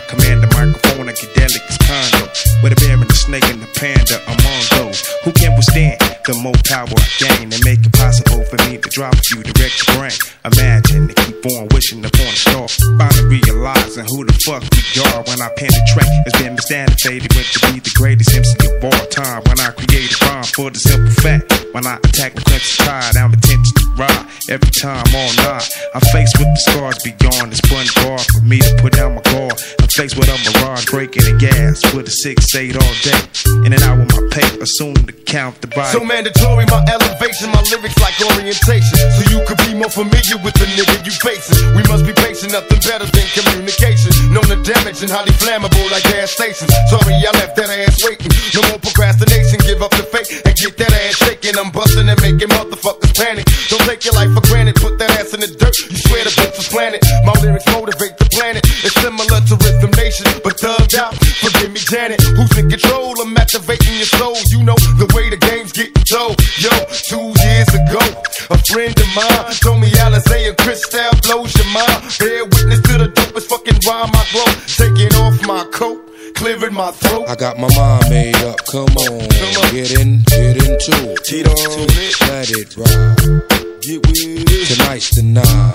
command the microphone, Uncadelic's condo. With a bear and the snake and the panda among those who can withstand the more power I gain and make it possible for me to drop you direct to brain. Imagine to keep on wishing upon a star, finally realizing who the fuck we are when I penetrate. It's been misdiagnosed with to be the greatest MC of all time. When I create a rhyme for the simple fact, when I attack the crimson tide, I'm intention to ride every time all night. I'm faced with the scars beyond this bun bar for me to put down my guard. I'm faced with a mirage breaking the gas with a 6-8 all day. In and out with my pay, assume to count the body. So mandatory, my elevation, my lyrics like orientation. So you could be more familiar with the nigga you facing. We must be patient, nothing better than communication. Known to damage and highly flammable like gas stations. Sorry, I left that ass waiting. No more procrastination, give up the fake and get that ass shaking. I'm busting and making motherfuckers panic. Don't take your life for granted, put that ass in the dirt. You swear the bitch was planted. My lyrics motivate the planet. It's similar to Rhythm Nation, but thugged out. Forgive me, Janet. Who's in control? I'm activating your soul. You know the way the game's getting told. Yo, 2 years ago, a friend of mine told me Alizé and Cristal blows your mind. Bear witness to the dopest fucking rhyme I grow. Taking off my coat, clearing my throat. I got my mind made up, come on. Get into Tito, let it ride. Get with it. Tonight's the night.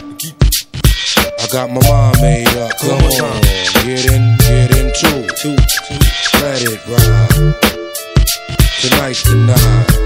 I got my mind made up, come on. Get into let it ride. Tonight's the night.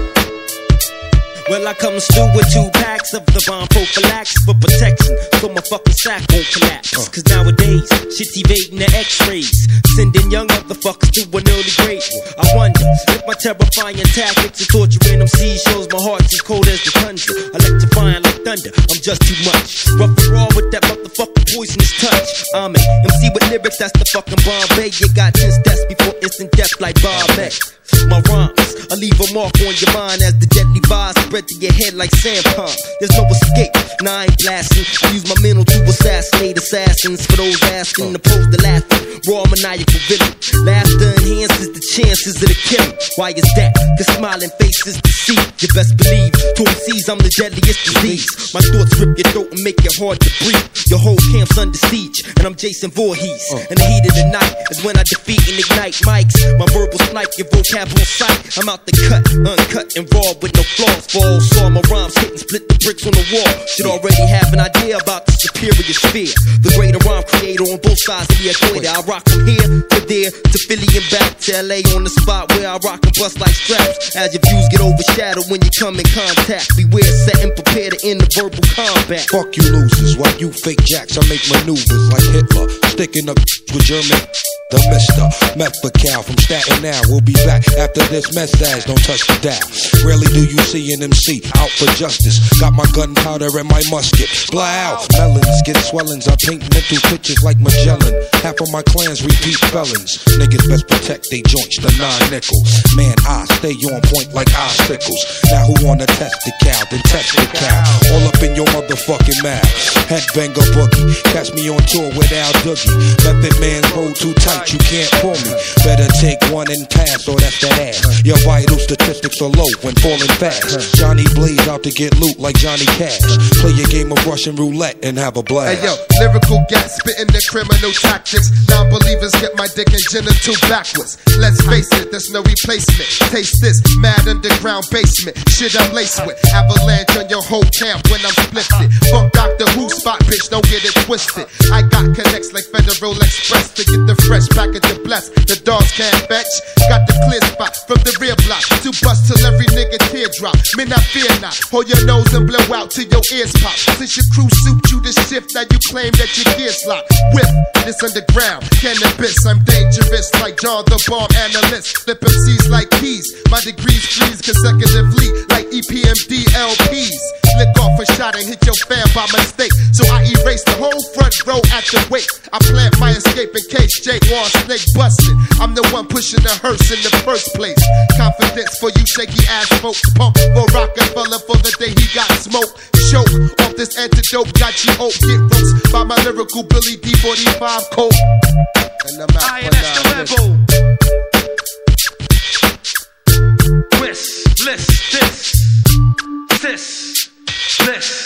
Well, I come through with 2 packs of the bomb prophylaxis for protection, so my fucking sack won't collapse. Cause nowadays, shit's evading the x-rays, sending young motherfuckers to an early grave. I wonder if my terrifying tactics of torturing them seas shows my heart's as cold as the tundra. Electrifying like thunder, I'm just too much. Rough and raw with that motherfucking poisonous touch. I'm an MC with lyrics, that's the fucking Bombay. You got 10 steps before instant death like Bob X. My rhymes, I leave a mark on your mind as the deadly vibes spread to your head like sandpalm. There's no escape, nah I ain't blasting. I use my mental to assassinate assassins. For those asking, opposed to laughing, raw maniacal villain. Laughter enhances the chances of the killing. Why is that? Cause smiling faces deceive. You best believe, to MCs I'm the deadliest disease. My thoughts rip your throat and make it hard to breathe. Your whole camp's under siege, and I'm Jason Voorhees. And the heat of the night is when I defeat and ignite mics. My verbal snipe, your vocab on sight. I'm out the cut, uncut and raw with no flaws. Fall, saw my rhymes hit and split the bricks on the wall. Should already have an idea about the superior sphere. The greater rhyme creator on both sides of the equator. I rock from here to there, to Philly and back to LA on the spot where I rock and bust like straps. As your views get overshadowed when you come in contact. Beware, set and prepare to end the verbal combat. Fuck you losers, while you fake jacks, I make maneuvers like Hitler, sticking up with German. The Mr. Methacal from Staten Island. We'll be back after this message. Don't touch the dial. Rarely do you see an MC out for justice. Got my gunpowder and my musket. Fly out. Melons get swellings. I paint mental pictures like Magellan. Half of my clans repeat felons. Niggas best protect they joints, the 9-nickel. Man, I stay on point like icicles. Now who wanna test the cow? Then test the cow. All up in your motherfucking mouth. Headbanger boogie. Catch me on tour with Al Doogie. Method man hold too tight. You can't pull me. Better take one and pass, or that's that ass. Your vital statistics are low when falling fast. Johnny Blaze out to get loot like Johnny Cash. Play a game of Russian roulette and have a blast. Hey yo, lyrical gas, spitting the criminal tactics. Non-believers get my dick and genital backwards. Let's face it, there's no replacement. Taste this, mad underground basement. Shit I'm laced with. Avalanche on your whole camp when I'm splifted. Fuck Dr. Who spot, bitch, don't get it twisted. I got connects like Federal Express to get the fresh package of bless. The dogs can't fetch. Got the clear spot from the rear block to bust till every nigga teardrop. Men, I fear not. Hold your nose and blow out till your ears pop. Since your crew souped you the shift, now you claim that your gears locked. Whip this underground cannabis. I'm dangerous like John the Bomb Analyst. Flip MCs like keys. My degrees freeze consecutively like EPMD LPs. Lick off a shot and hit your fan by mistake. So I erase the whole front row at the wake. I plant my escape in case Jake wants snake busting. I'm the one pushing the hearse in the first place. Confidence for you shaky ass folks. Pump for Rockefeller for the day he got smoked. Choke off this antidote, got you oak. Get roast by my lyrical Billy D45 coat. And I'm out for the rebel. This.